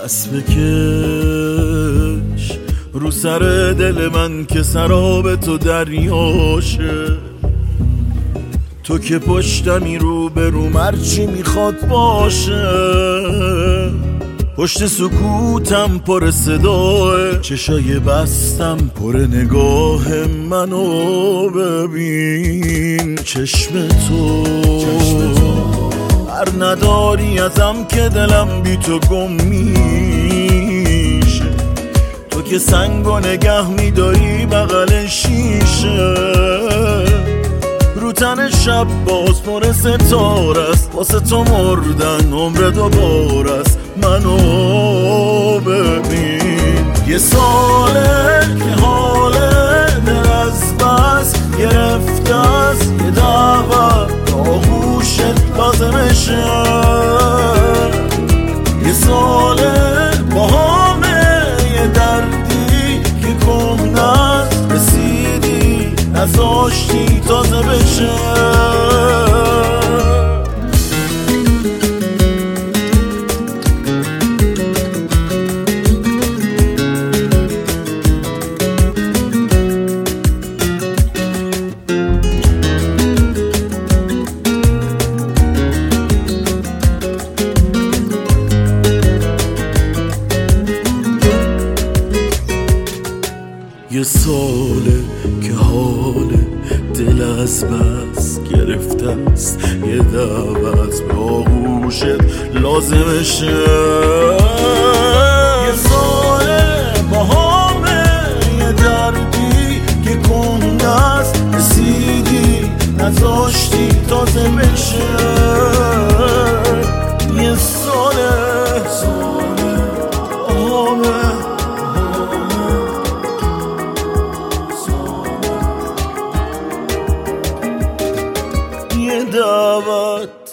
دست بکش رو سر دل من که سراب تو دریاشه. تو که پشتمی رو به رو مرچی میخواد باشه. پشت سکوتم پر صداه، چشای بستم پر نگاه منو ببین. چشم تو هر نداری ازم که دلم بی تو گم میشه. تو که سنگو نگه میداری بغل شیشه. رو تن شب باز پر ستاره است، واسه تو مردن عمر دوباره است. منو ببین یه ساله که حاله دل از بس گرفته است. یه دعوت آغوشت لازمشه. یه ساله با همه یه دردی که کهنه است، رسیدی نذاشتی تازه بشه. یه ساله که حال دل از بس گرفته است. یه دعوت به آغوشت لازمشه. یه ساله با همه یه دردی که کنده است، رسیدی نذاشتی تازه بشه. یه ساله یه دعوت